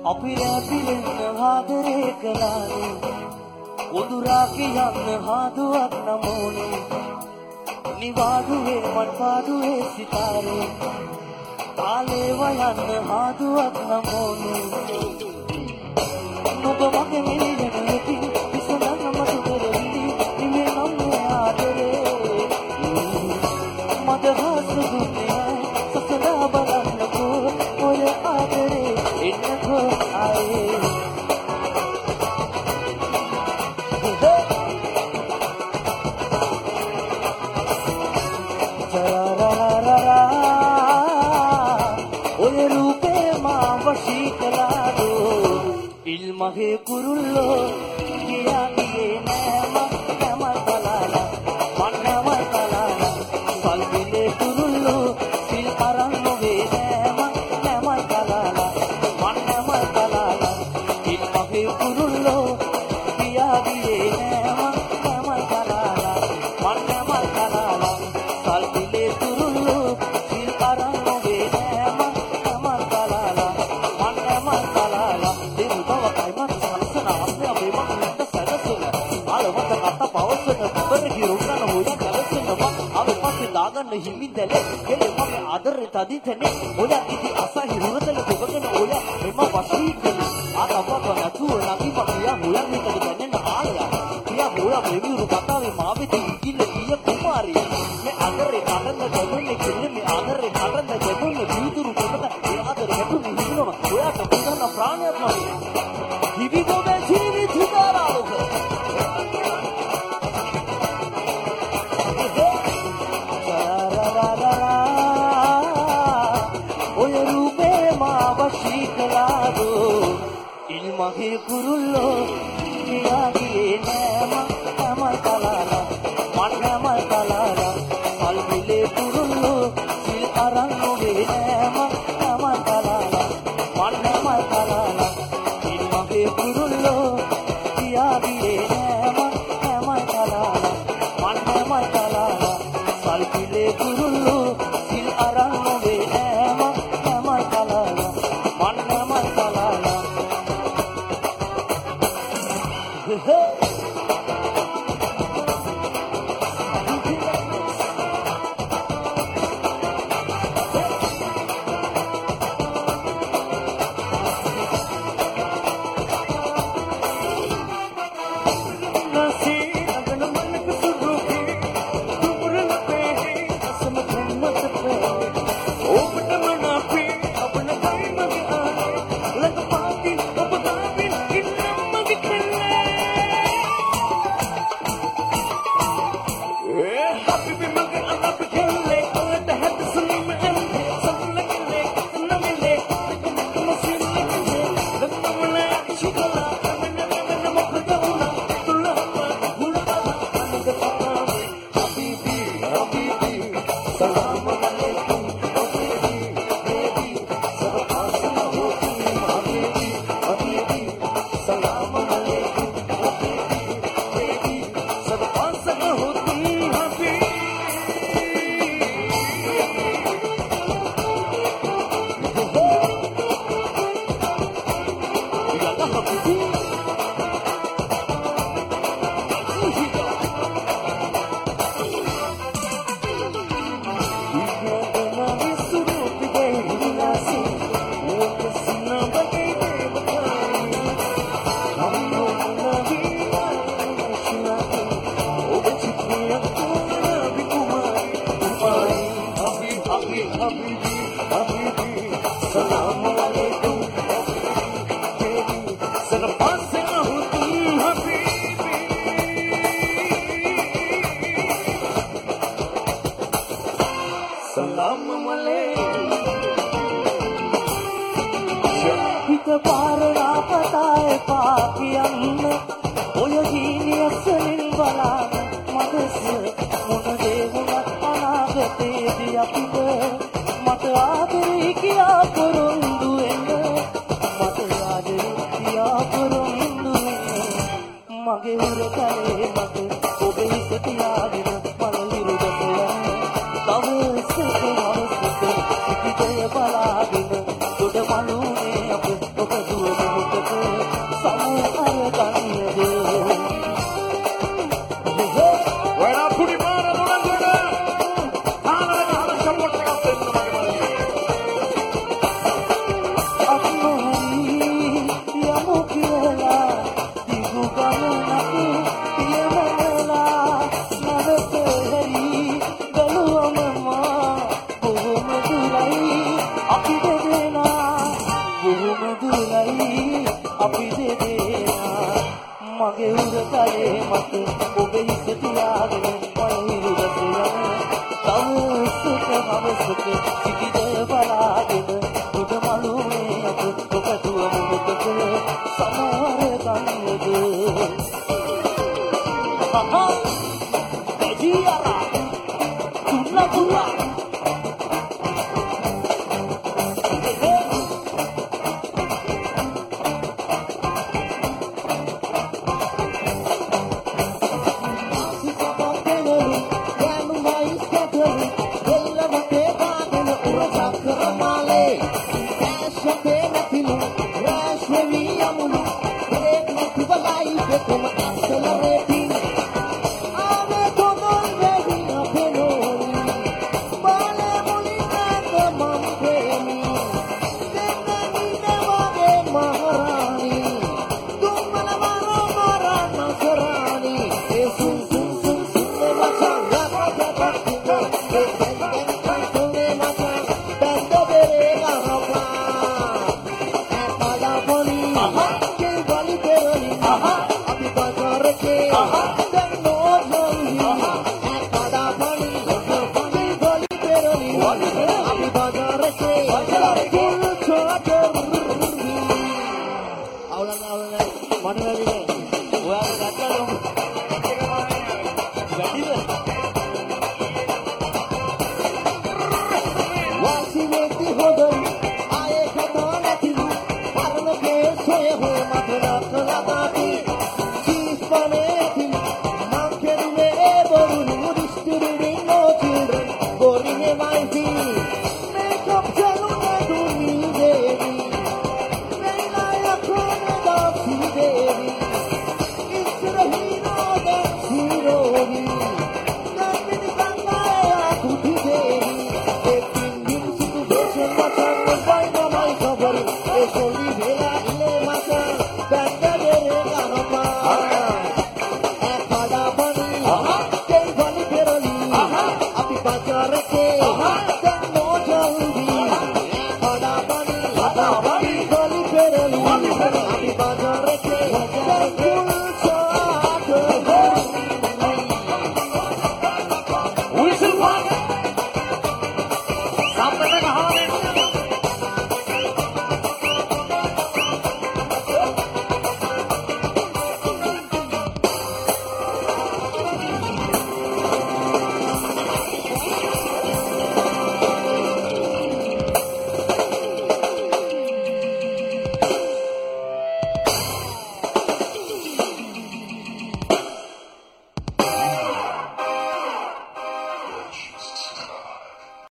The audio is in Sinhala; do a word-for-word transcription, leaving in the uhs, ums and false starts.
අපි රැපිලෙන්න ආදරේ කළානේ උදුරා කියන්න හාදුවක් නමෝනේ නිවාදුවේ මන් පාදුවේ සිතාරේ ආලේ වයන්න හාදුවක් නමෝනේ නුඹ මගේ මිලියනකින් විසඳන්න මට දෙරෙලි නිමේ නම් ආදරේ මද හස දුන්නේ සසලා බලන්නකෝ ඔය ආදරේ එන්නකෝ ආයේ මගේ කුරුල්ලෝ ගියා ගියේ නෑම නමල් කලාලා මන් නමල් කලාලා සල්විලේ කුරුල්ලෝ සිල් අරන් නොවේ නෑම නමල් කලාලා මන් නමල් කලාලා ඉල් මගේ කුරුල්ලෝ ගියා ගියේ නෑම නමල් කලාලා මන් නමල් කලාලා සල්විලේ කුරුල්ලෝ සිල් අරන් නොවේ නෑම නමල් කලාලා මන් නමල් කලාලා දාගන්න හිමින්දලේ ගෙලේ මගේ ආදරේ තදින්තනේ ඔයා ඉති අසහි හුරතල දෙවගෙන ඔයා එම වශී කළේ ආතප්ප නැතුව නැති මකියා හොයන් හිතද දැනෙන ආලයා කියා හොයා මෙවිරු කතාවේ මාවෙති ඉකිල්ල කිය කුමාරිය මේ ආදරේ කඩන්න දෙන්නේ කිල්ල මේ ආදරේ කඩන්න දෙන්නේ දීතුරු කොටද ඒ ආදරේ හැටුනේ හිනවා ඔයාට පුදන්න ප්‍රාණයක් නොවේ හිවිගෝ මේ ජීවිත හිතාරාලෝක මගේ කුරුල්ලෝ ගියා ගියේ නෑම නමල් කලාලා මන් නමල් කලාලා සල්විලේ කුරුල්ලෝ සිල් අරන් නොවේ නෑම නමල් කලාලා මන් නමල් කලාලා ඉල් මගේ කුරුල්ලෝ ගියා ගියේ නෑම නමල් කලාලා මන් නමල් කලාලා සල්විලේ කුරුල්ලෝ සිල් අරන් නොවේ නෑම නමල් කලාලා මන් නමල් කලාලා මගේ උරතලේ මට ඔබ හිත තියාගෙන මලලිරු දසලා තව සකවසක පිටිය බලාගෙන උඩ මලුනේ අප ඔබ දුවන මත ඔබේ හිත තියාගෙන පළහිරු දැසයන තවසක හවසක සිටිද බලාගෙන උඩ මළුවේ අත ඔබතුව මොහොතක සමවර ගන්නද හහා එජියාරා තුල්ලා තුල්ලා Aha!